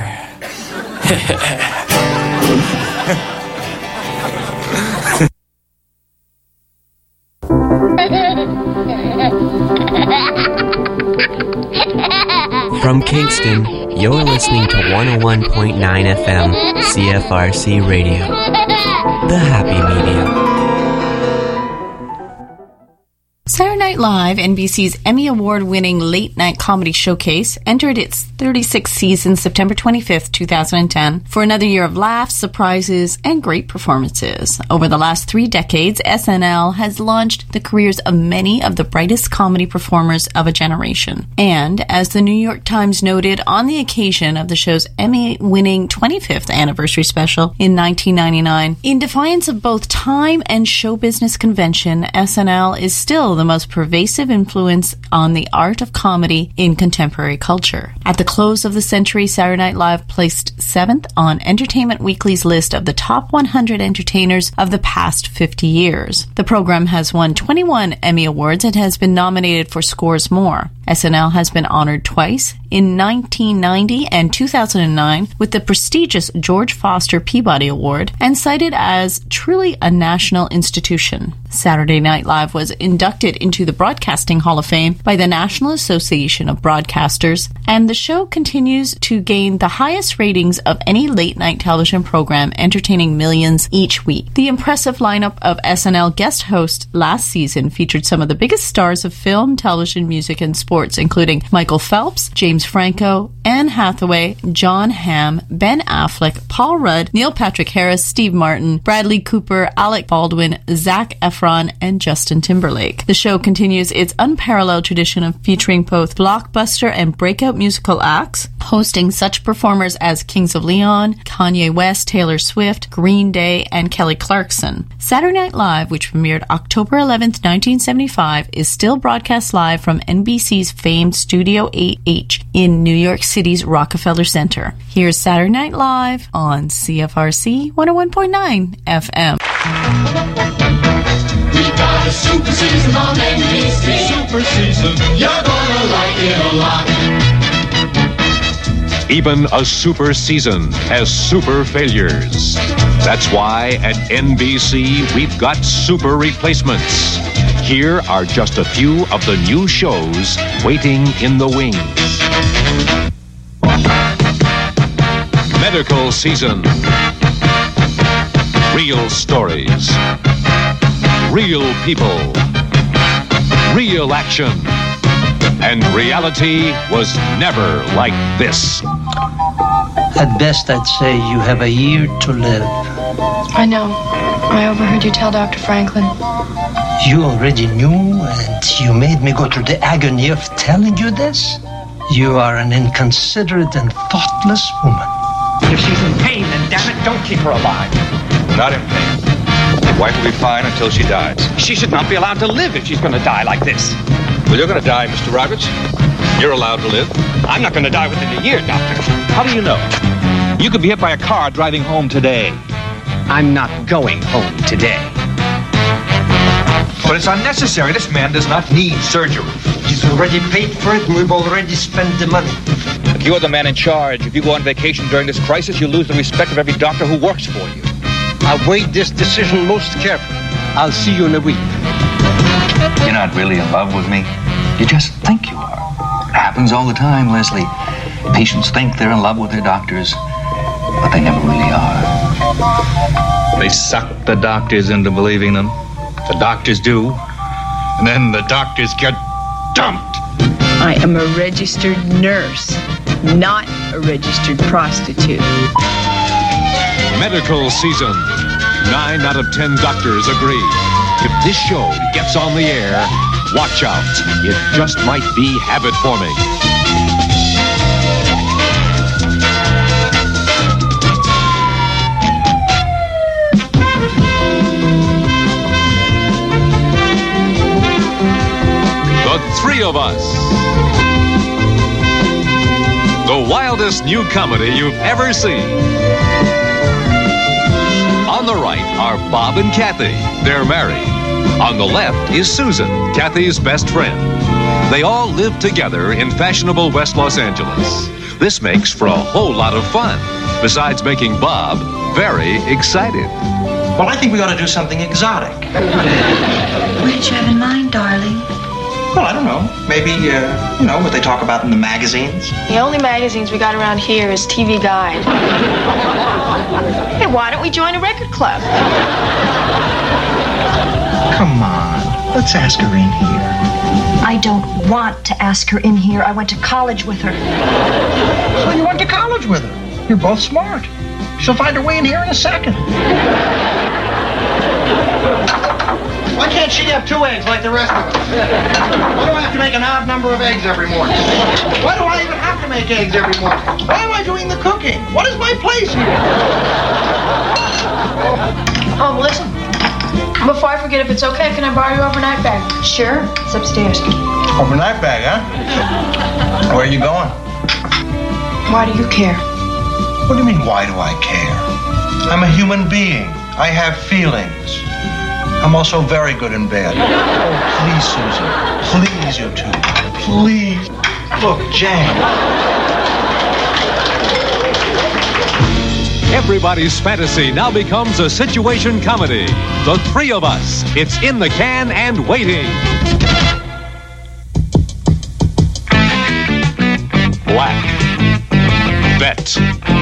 From Kingston, you're listening to one oh one point nine F M C F R C Radio, the happy medium. Saturday Night Live, N B C's Emmy Award-winning late-night comedy showcase, entered its thirty-sixth season September twenty-fifth, two thousand ten, for another year of laughs, surprises, and great performances. Over the last three decades, S N L has launched the careers of many of the brightest comedy performers of a generation. And, as the New York Times noted on the occasion of the show's Emmy-winning twenty-fifth anniversary special in nineteen ninety-nine, in defiance of both time and show business convention, S N L is still the most pervasive influence on the art of comedy in contemporary culture. At the close of the century, Saturday Night Live placed seventh on Entertainment Weekly's list of the top one hundred entertainers of the past fifty years. The program has won twenty-one Emmy Awards and has been nominated for scores more. S N L has been honored twice, in nineteen ninety and two thousand nine, with the prestigious George Foster Peabody Award, and cited as truly a national institution. Saturday Night Live was inducted into the Broadcasting Hall of Fame by the National Association of Broadcasters, and the show continues to gain the highest ratings of any late-night television program, entertaining millions each week. The impressive lineup of S N L guest hosts last season featured some of the biggest stars of film, television, music, and sports, including Michael Phelps, James Franco, Anne Hathaway, John Hamm, Ben Affleck, Paul Rudd, Neil Patrick Harris, Steve Martin, Bradley Cooper, Alec Baldwin, Zac Efron, and Justin Timberlake. The show continues its unparalleled tradition of featuring both blockbuster and breakout musical acts, hosting such performers as Kings of Leon, Kanye West, Taylor Swift, Green Day, and Kelly Clarkson. Saturday Night Live, which premiered October eleventh, nineteen seventy-five, is still broadcast live from N B C's famed Studio eight H in New York City's Rockefeller Center. Here's Saturday Night Live on C F R C one oh one point nine F M. We got a super season on N B C. Super season. You're gonna like it a lot. Even a super season has super failures. That's why at N B C we've got super replacements. Here are just a few of the new shows waiting in the wings. Medical season. Real stories. Real people. Real action. And reality was never like this. At best, I'd say you have a year to live. I know. I overheard you tell Doctor Franklin. You already knew, and you made me go through the agony of telling you this? You are an inconsiderate and thoughtless woman. If she's in pain, then damn it, don't keep her alive. Not in pain. Your wife will be fine until she dies. She should not be allowed to live if she's going to die like this. Well, you're going to die, Mister Roberts. You're allowed to live. I'm not going to die within a year, Doctor. How do you know? You could be hit by a car driving home today. I'm not going home today. But it's unnecessary. This man does not need surgery. He's already paid for it, and we've already spent the money. Look, you're the man in charge. If you go on vacation during this crisis, you lose the respect of every doctor who works for you. I've weighed this decision most carefully. I'll see you in a week. You're not really in love with me. You just think you are. It happens all the time, Leslie. Patients think they're in love with their doctors, but they never really are. They suck the doctors into believing them. The doctors do. And then the doctors get dumped. I am a registered nurse, not a registered prostitute. Medical season. Nine out of ten doctors agree. If this show gets on the air, watch out. It just might be habit forming. The Three of Us. The wildest new comedy you've ever seen. On the right are Bob and Kathy. They're married. On the left is Susan, Kathy's best friend. They all live together in fashionable West Los Angeles. This makes for a whole lot of fun, besides making Bob very excited. Well, I think we ought to do something exotic. What did you have in mind, darling? Well, I don't know. Maybe, uh, you know, what they talk about in the magazines. The only magazines we got around here is T V Guide. Hey, why don't we join a record club? Come on, let's ask her in here. I don't want to ask her in here. I went to college with her. So you went to college with her. You're both smart. She'll find her way in here in a second. Why can't she have two eggs like the rest of us? Why do I have to make an odd number of eggs every morning? Why do I even have to make eggs every morning? Why am I doing the cooking? What is my place here? Oh, listen. Before I forget, if it's okay, can I borrow your overnight bag? Sure. It's upstairs. Overnight bag, huh? Where are you going? Why do you care? What do you mean, why do I care? I'm a human being. I have feelings. I'm also very good in bed. Oh, please, Susan. Please, you two. Please. Look, Jane. Everybody's fantasy now becomes a situation comedy. The Three of Us. It's in the can and waiting. Black. Bet.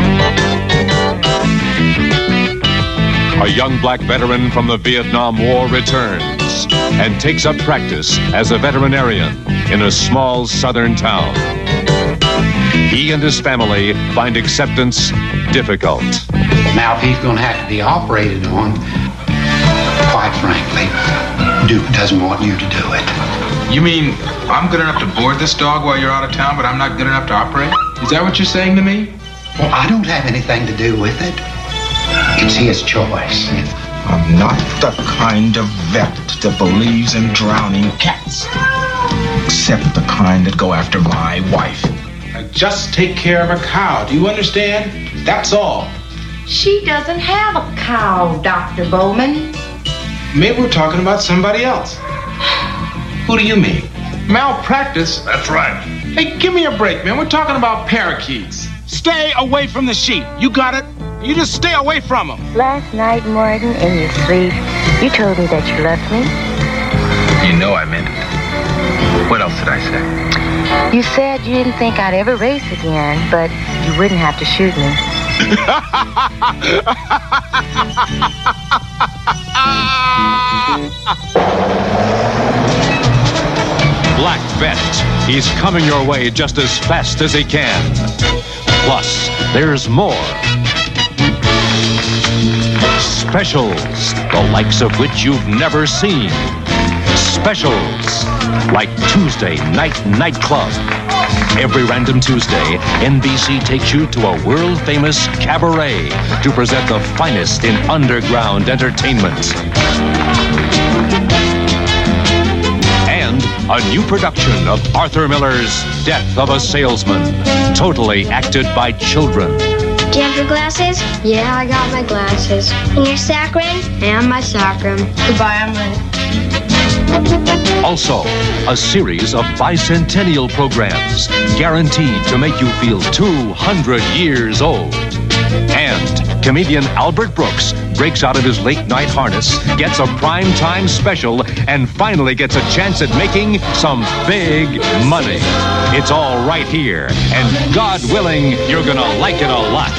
A young black veteran from the Vietnam War returns and takes up practice as a veterinarian in a small southern town. He and his family find acceptance difficult. Now, if he's going to have to be operated on, quite frankly, Duke doesn't want you to do it. You mean I'm good enough to board this dog while you're out of town, but I'm not good enough to operate? Is that what you're saying to me? Well, I don't have anything to do with it. It's his choice. I'm not the kind of vet that believes in drowning cats. Except the kind that go after my wife. I just take care of a cow. Do you understand? That's all. She doesn't have a cow, Doctor Bowman. Maybe we're talking about somebody else. Who do you mean? Malpractice? That's right. Hey, give me a break, man. We're talking about parakeets. Stay away from the sheep. You got it? You just stay away from them. Last night, Morton, in your sleep, you told me that you loved me. You know I meant it. What else did I say? You said you didn't think I'd ever race again, but you wouldn't have to shoot me. Black Bandit. He's coming your way just as fast as he can. Plus, there's more. Specials, the likes of which you've never seen. Specials, like Tuesday Night Nightclub. Every random Tuesday, N B C takes you to a world-famous cabaret to present the finest in underground entertainment. And a new production of Arthur Miller's Death of a Salesman, totally acted by children. Do you have your glasses? Yeah, I got my glasses. And your saccharin? And my saccharin. Goodbye, I'm ready. Also, a series of bicentennial programs guaranteed to make you feel two hundred years old. And comedian Albert Brooks breaks out of his late-night harness, gets a primetime special, and finally gets a chance at making some big money. It's all right here, and God willing, you're gonna like it a lot.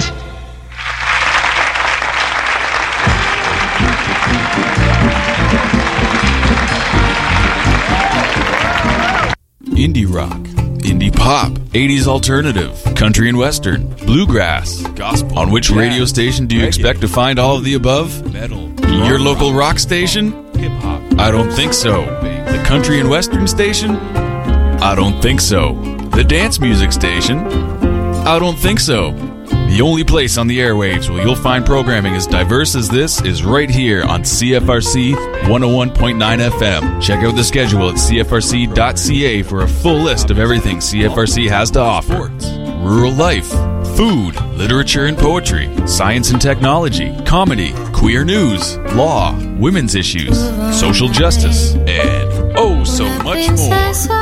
Indie rock, indie pop, eighties alternative, country and western, bluegrass, gospel. On which radio station do you expect to find all of the above? Metal. Your local rock station? Hip hop. I don't think so. The country and western station? I don't think so. The dance music station? I don't think so. The only place on the airwaves where you'll find programming as diverse as this is right here on C F R C one oh one point nine F M. Check out the schedule at C F R C dot C A for a full list of everything C F R C has to offer. Rural life, food, literature and poetry, science and technology, comedy, queer news, law, women's issues, social justice, and oh so much more.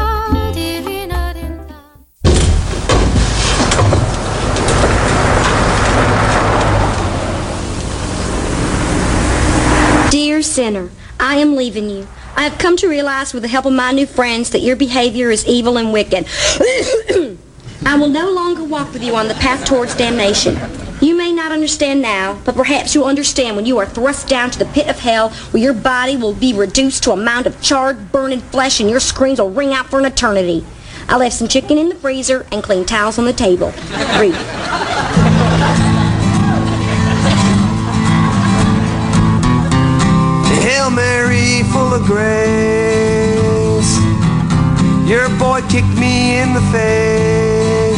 Dear sinner, I am leaving you. I have come to realize with the help of my new friends that your behavior is evil and wicked. I will no longer walk with you on the path towards damnation. You may not understand now, but perhaps you'll understand when you are thrust down to the pit of hell, where your body will be reduced to a mound of charred, burning flesh, and your screams will ring out for an eternity. I left some chicken in the freezer and clean towels on the table. Read. Hail Mary, full of grace, your boy kicked me in the face.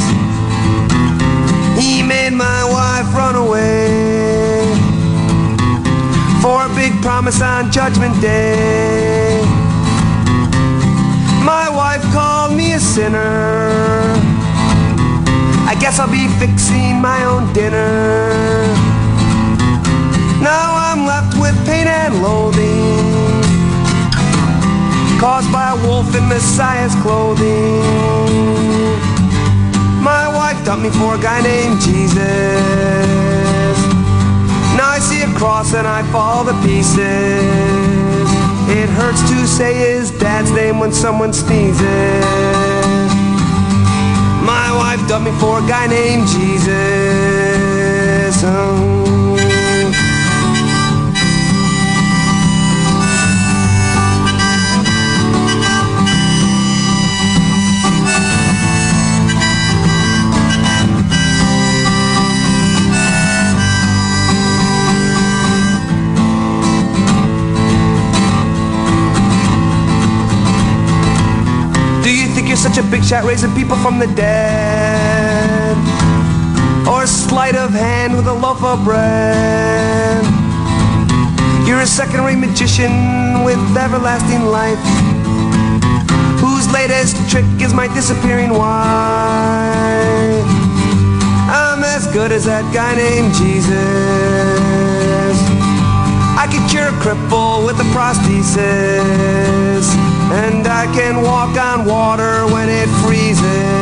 He made my wife run away for a big promise on Judgment Day. My wife called me a sinner. I guess I'll be fixing my own dinner. Now I'm left with pain and loathing, caused by a wolf in Messiah's clothing. My wife dumped me for a guy named Jesus. Now I see a cross and I fall to pieces. It hurts to say his dad's name when someone sneezes. My wife dumped me for a guy named Jesus. Oh. Such a big shot raising people from the dead, or a sleight of hand with a loaf of bread. You're a second-rate magician with everlasting life, whose latest trick is my disappearing wife. I'm as good as that guy named Jesus. I could cure a cripple with a prosthesis, and I can walk on water when it freezes.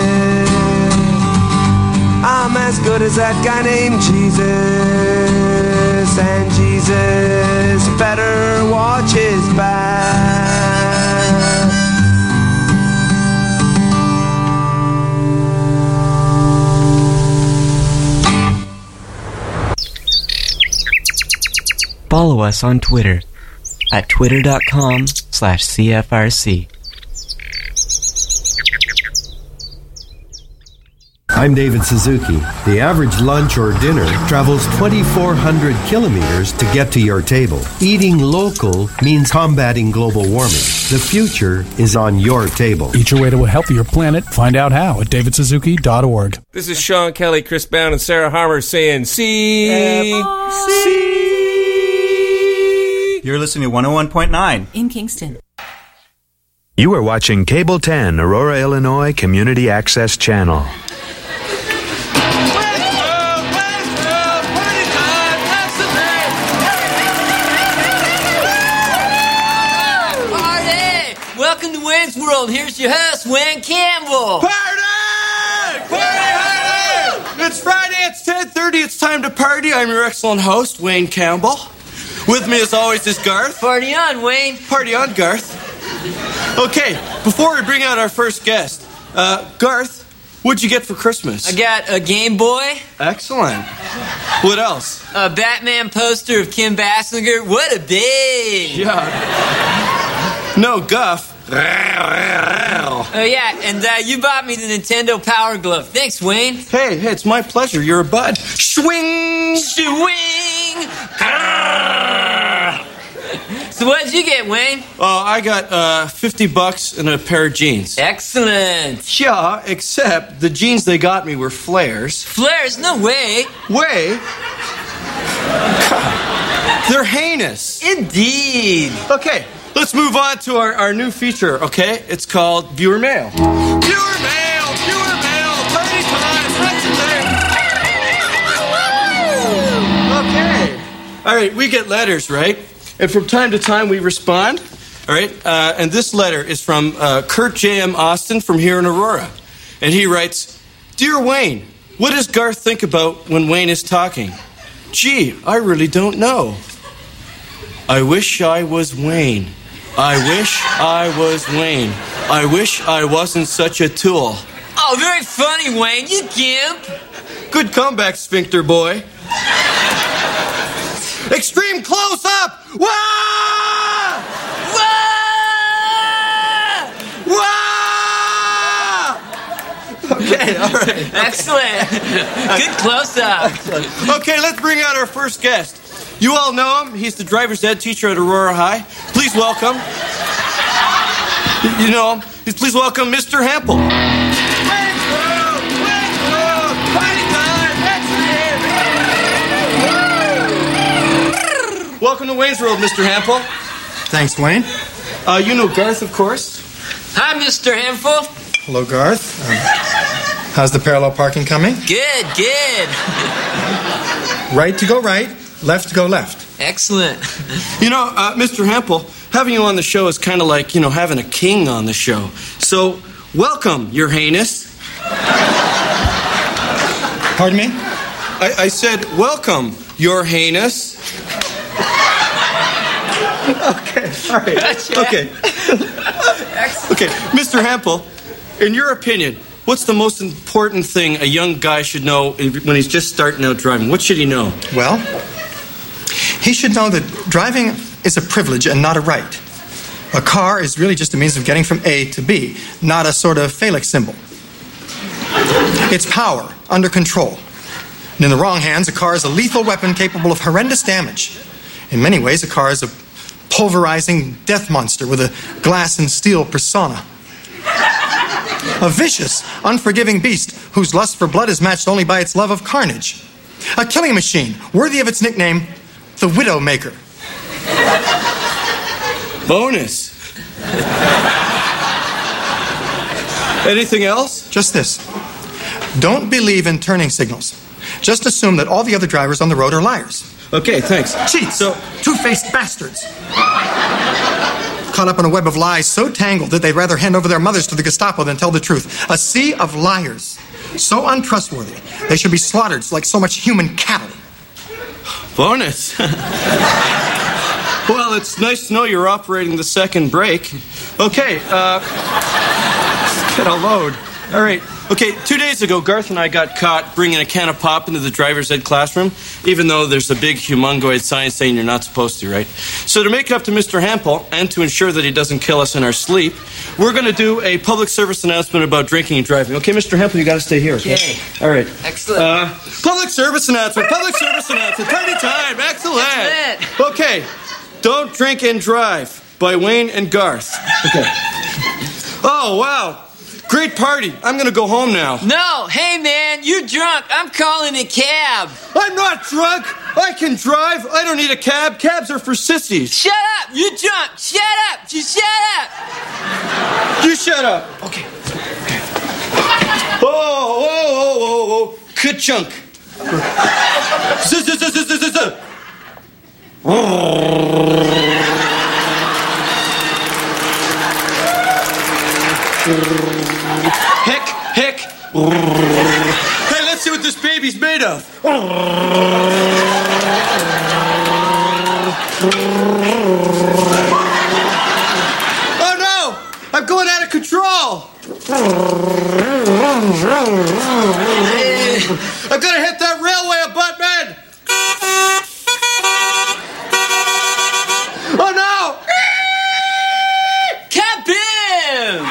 I'm as good as that guy named Jesus. And Jesus better watch his back. us on Twitter at twitter.com slash CFRC. I'm David Suzuki. The average lunch or dinner travels twenty-four hundred kilometers to get to your table. Eating local means combating global warming. The future is on your table. Eat your way to a healthier planet. Find out how at david suzuki dot org. This is Sean Kelly, Chris Bound, and Sarah Harmer saying C. C. You're listening to one oh one point nine in Kingston. You are watching Cable ten, Aurora, Illinois Community Access Channel. Welcome to Wayne's World. Here's your host, Wayne Campbell. Party! Party, party! It's Friday, it's ten thirty, it's time to party. I'm your excellent host, Wayne Campbell. With me, as always, is Garth. Party on, Wayne. Party on, Garth. Okay, before we bring out our first guest, uh, Garth, what'd you get for Christmas? I got a Game Boy. Excellent. What else? A Batman poster of Kim Basinger. What a babe! Yeah. No guff. Oh, yeah, and uh, you bought me the Nintendo Power Glove. Thanks, Wayne. Hey, hey, it's my pleasure. You're a bud. Swing! Swing! So what'd you get, Wayne? Oh, uh, I got uh, fifty bucks and a pair of jeans. Excellent. Yeah, except the jeans they got me were flares. Flares? No way. Way? God, they're heinous. Indeed. Okay. Let's move on to our, our new feature, okay? It's called Viewer Mail. Viewer Mail! Viewer Mail! Party time! Friends and there! Okay. All right, we get letters, right? And from time to time we respond, all right? Uh, and this letter is from uh, Kurt J M. Austin from here in Aurora. And he writes, Dear Wayne, what does Garth think about when Wayne is talking? Gee, I really don't know. I wish I was Wayne. I wish I was Wayne. I wish I wasn't such a tool. Oh, very funny, Wayne. You gimp. Good comeback, sphincter boy. Extreme close-up! Wah! Wah! Wah! Okay, all right. Excellent. Good close-up. Okay, let's bring out our first guest. You all know him. He's the driver's ed teacher at Aurora High. Please welcome. You know him. Please welcome Mister Hempel. Welcome to Wayne's World, Mister Hempel. Thanks, Wayne. Uh, you know Garth, of course. Hi, Mister Hempel. Hello, Garth. Um, how's the parallel parking coming? Good, good. Right to go right. Left to go left. Excellent. You know, uh, Mister Hempel, having you on the show is kind of like, you know, having a king on the show. So, welcome, Your Highness. Pardon me? I, I said, welcome, Your Highness. Okay, all right. Gotcha. Okay. Okay, Mister Hempel, in your opinion, what's the most important thing a young guy should know when he's just starting out driving? What should he know? Well, he should know that driving is a privilege and not a right. A car is really just a means of getting from A to B, not a sort of phallic symbol. It's power, under control. And in the wrong hands, a car is a lethal weapon capable of horrendous damage. In many ways, a car is a pulverizing death monster with a glass and steel persona. A vicious, unforgiving beast whose lust for blood is matched only by its love of carnage. A killing machine worthy of its nickname, the Widowmaker. Bonus. Anything else? Just this. Don't believe in turning signals. Just assume that all the other drivers on the road are liars. Okay, thanks. Cheats. So, two-faced bastards. Caught up in a web of lies so tangled that they'd rather hand over their mothers to the Gestapo than tell the truth. A sea of liars. So untrustworthy, they should be slaughtered like so much human cattle. Bonus. Well, it's nice to know you're operating the second brake. Okay, uh... let's get a load. All right. Okay, two days ago, Garth and I got caught bringing a can of pop into the driver's ed classroom, even though there's a big humongoid sign saying you're not supposed to, right? So to make it up to Mister Hempel, and to ensure that he doesn't kill us in our sleep, we're going to do a public service announcement about drinking and driving. Okay, Mister Hempel, you got to stay here, okay? Okay. All right. Excellent. Uh, public service announcement, public service announcement, party time, excellent. Excellent. Okay, Don't Drink and Drive by Wayne and Garth. Okay. Oh, wow. Great party. I'm going to go home now. No, hey man, you're drunk. I'm calling a cab. I'm not drunk. I can drive. I don't need a cab. Cabs are for sissies. Shut up. You're drunk. Shut up. Just shut up. You shut up. Okay. Oh, oh, oh, oh, oh. Ka-chunk. Z-z-z-z-z-z-z. Heck, heck. Hey, let's see what this baby's made of. Oh no! I'm going out of control. I'm gonna hit that railway abutment. Oh no! Captain!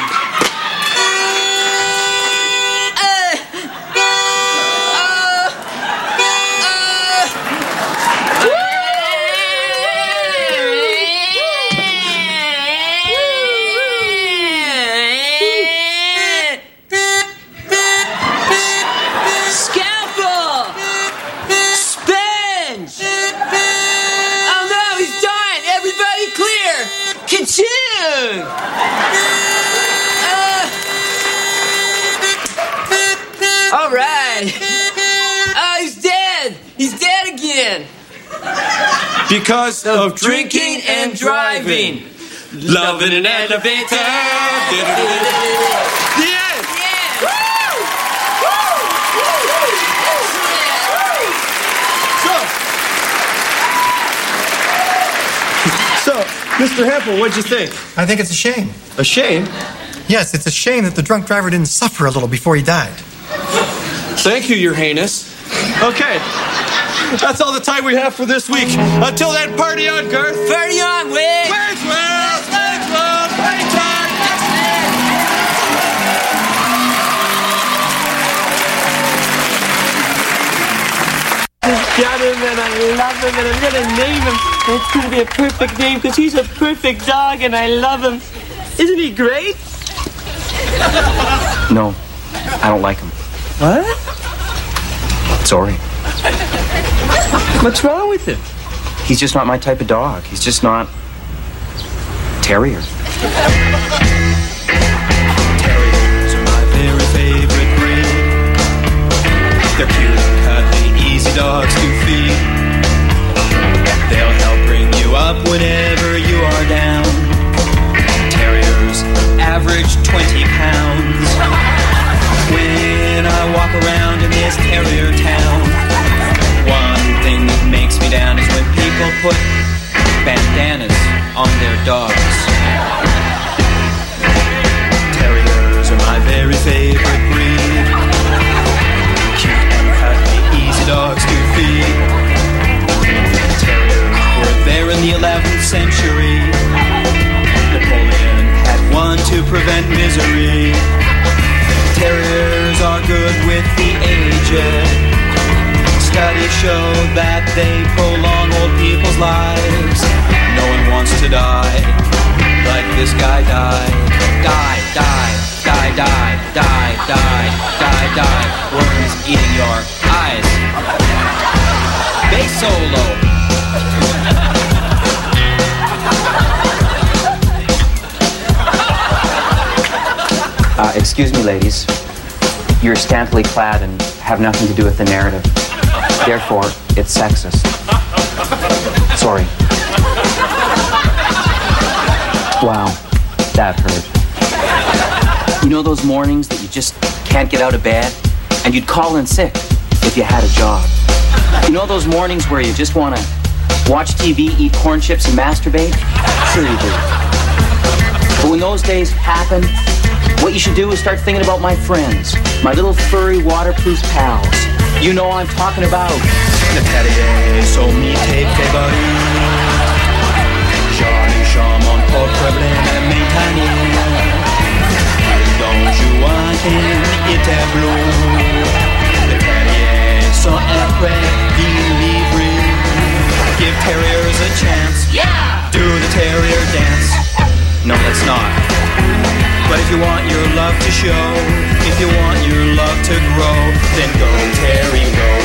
All right. Oh, he's dead. He's dead again. Because of, of drinking, drinking and, and driving. driving. Love in an elevator. The end. So, so, Mister Hempel, what'd you think? I think it's a shame. A shame? Yes, it's a shame that the drunk driver didn't suffer a little before he died. Thank you, Your Highness. Okay. That's all the time we have for this week. Until then, party on, Garth. Party on, Wade. Where's Will? Where's Will? Party time. Got him and I love him and I'm gonna name him. It's gonna be a perfect name because he's a perfect dog and I love him. Isn't he great? No, I don't like him. What? Sorry. What's wrong with him? He's just not my type of dog. He's just not terrier. Terriers are my very favorite breed. They're cute and cuddly, easy dogs to feed. They'll help bring you up whenever you are down. Terriers average twenty pounds. When I walk around in this terrier town, one thing that makes me down is when people put bandanas on their dogs. Terriers are my very favorite breed. Cute and cuddly, easy dogs to feed. Terriers were there in the eleventh century. Napoleon had one to prevent misery. Terriers are good with the aged. Studies show that they prolong old people's lives. No one wants to die like this guy died. Die, die, die, die, die, die, die, die. Worms eating your eyes. Bass solo. Uh, excuse me, ladies. You're scantily clad and have nothing to do with the narrative. Therefore, it's sexist. Sorry. Wow, that hurt. You know those mornings that you just can't get out of bed? And you'd call in sick if you had a job. You know those mornings where you just want to watch T V, eat corn chips, and masturbate? Sure you do. But when those days happen, What you should do is start thinking about my friends, my little furry waterproof pals. You know I'm talking about Le terrier sont mes tes favoris. Joli charmant, pas de problème à maintenir. Don Juan était bleu. Le terrier sont après delivery. Give terriers a chance. Yeah! Do the terrier dance. No, let's not. But if you want your love to show, if you want your love to grow, then go, Terry, go.